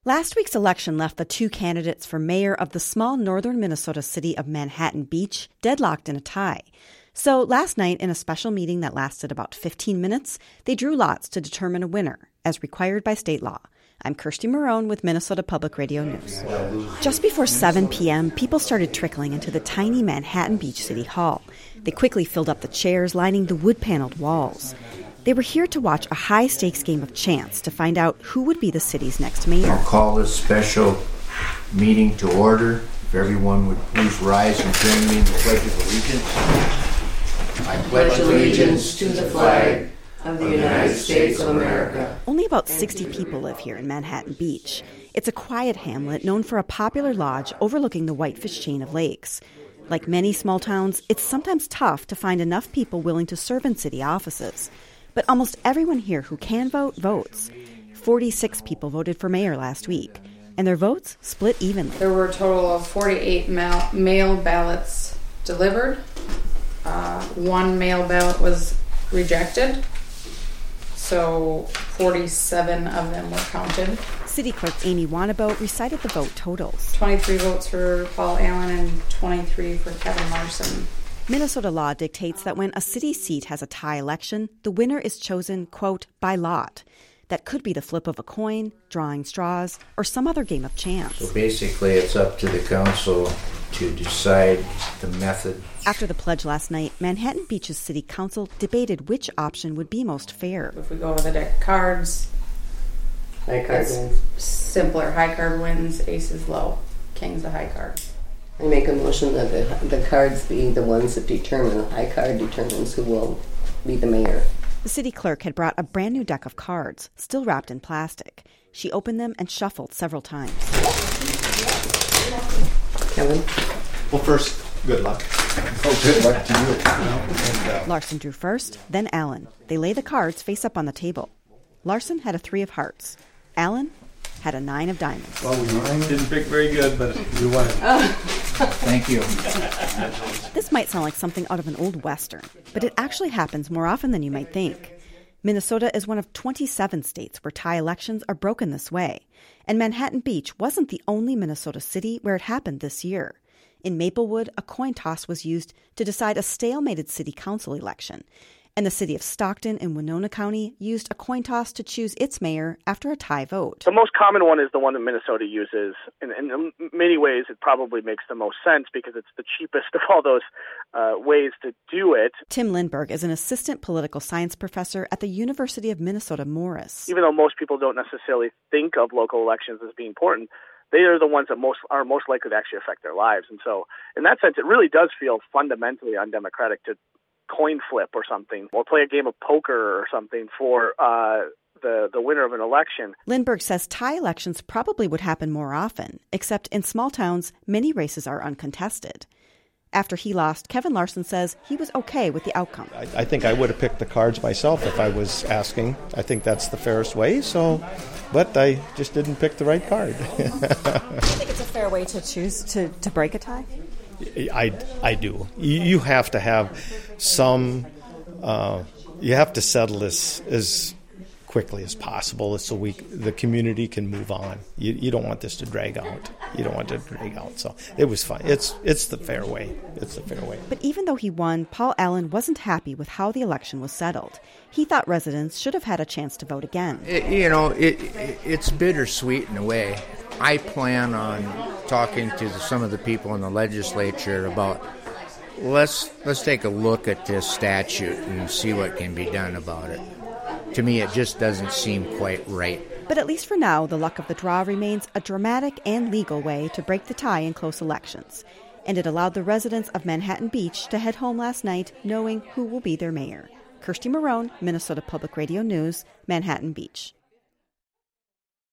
Last week's election left the two candidates for mayor of the small northern Minnesota city of Manhattan Beach deadlocked in a tie. So last night, in a special meeting that lasted about 15 minutes, they drew lots to determine a winner, as required by state law. I'm Kirsty Marone with Minnesota Public Radio News. Just before 7 p.m., people started trickling into the tiny Manhattan Beach City Hall. They quickly filled up the chairs lining the wood-paneled walls. They were here to watch a high-stakes game of chance to find out who would be the city's next mayor. I'll call this special meeting to order. If everyone would please rise and join me in the Pledge of Allegiance. I pledge allegiance to the flag of the United States of America. Only about 60 people live here in Manhattan Beach. It's a quiet hamlet known for a popular lodge overlooking the Whitefish chain of lakes. Like many small towns, it's sometimes tough to find enough people willing to serve in city offices. But almost everyone here who can vote votes. 46 people voted for mayor last week, and their votes split evenly. There were a total of 48 mail ballots delivered. One mail ballot was rejected, so 47 of them were counted. City Clerk Amy Wanabo recited the vote totals. 23 votes for Paul Allen and 23 for Kevin Larson. Minnesota law dictates that when a city seat has a tie election, the winner is chosen, quote, by lot. That could be the flip of a coin, drawing straws, or some other game of chance. So basically, it's up to the council to decide the method. After the pledge last night, Manhattan Beach's city council debated which option would be most fair. If we go with a deck of cards, high card wins. Simpler. High card wins, ace is low, king's a high card. I make a motion that the cards be the ones that determine. The high card determines who will be the mayor. The city clerk had brought a brand new deck of cards, still wrapped in plastic. She opened them and shuffled several times. Kevin? Well, first, good luck. Oh, good luck to you. Larson drew first, then Allen. They lay the cards face up on the table. Larson had a 3 of hearts. Allen had a 9 of diamonds. Well, mine didn't pick very good, but you won it. Thank you. This might sound like something out of an old Western, but it actually happens more often than you might think. Minnesota is one of 27 states where tie elections are broken this way. And Manhattan Beach wasn't the only Minnesota city where it happened this year. In Maplewood, a coin toss was used to decide a stalemated city council election. And the city of Stockton in Winona County used a coin toss to choose its mayor after a tie vote. The most common one is the one that Minnesota uses. In many ways, it probably makes the most sense because it's the cheapest of all those ways to do it. Tim Lindberg is an assistant political science professor at the University of Minnesota Morris. Even though most people don't necessarily think of local elections as being important, they are the ones that are most likely to actually affect their lives. And so in that sense, it really does feel fundamentally undemocratic to coin flip or something, or play a game of poker or something for the winner of an election. Lindberg says tie elections probably would happen more often, except in small towns, many races are uncontested. After he lost, Kevin Larson says he was okay with the outcome. I think I would have picked the cards myself if I was asking. I think that's the fairest way, but I just didn't pick the right card. Do you think it's a fair way to choose to break a tie? I do. You have to have some, you have to settle this as quickly as possible so the community can move on. You don't want this to drag out. So it was fine. It's the fair way. But even though he won, Paul Allen wasn't happy with how the election was settled. He thought residents should have had a chance to vote again. It's bittersweet in a way. I plan on talking to some of the people in the legislature about let's take a look at this statute and see what can be done about it. To me, it just doesn't seem quite right. But at least for now, the luck of the draw remains a dramatic and legal way to break the tie in close elections. And it allowed the residents of Manhattan Beach to head home last night knowing who will be their mayor. Kirsty Marone, Minnesota Public Radio News, Manhattan Beach.